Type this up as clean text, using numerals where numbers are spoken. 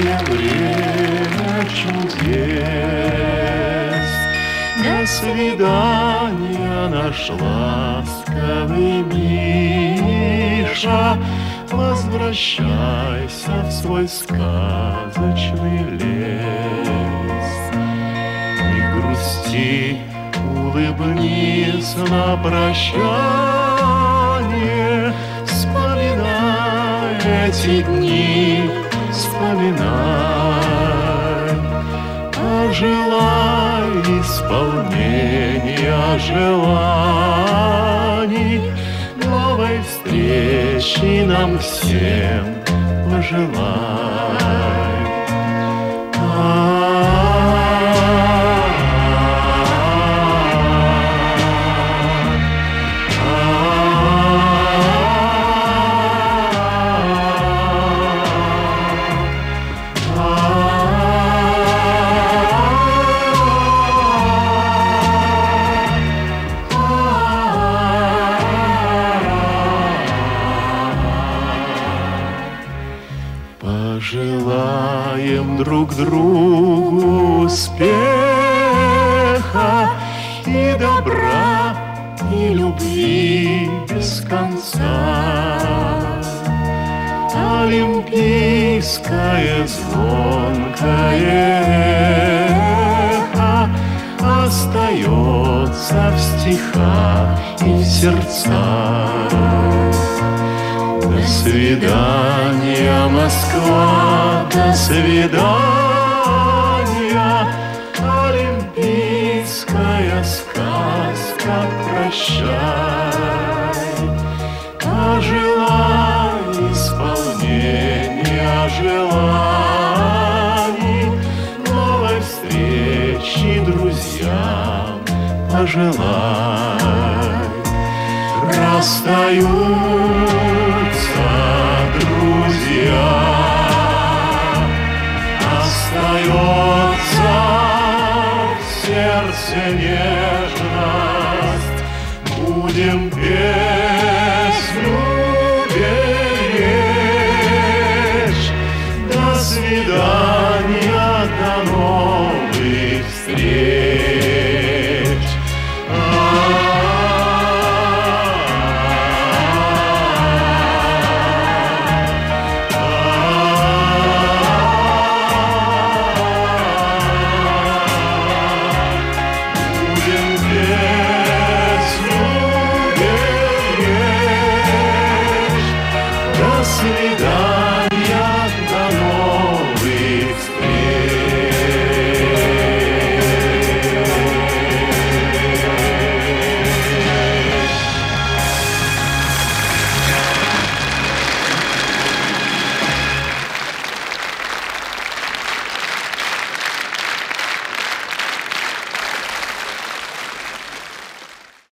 время чудес. До свидания, наш ласковый Миша, возвращайся в свой сказочный лес. Не грусти, улыбнись на прощание, вспоминай эти дни, вспоминай, пожелай исполнения желаний, новой встречи нам всем пожелай. Пожелаем друг другу успеха и добра, и любви без конца. Олимпийское звонкое эхо остается в стихах и в сердцах. До свидания, Москва, до свидания, олимпийская сказка, прощай. Пожелай исполнения желаний, новой встречи друзьям пожелай. Расстаются друзья, остается в сердце нежность, будем петь.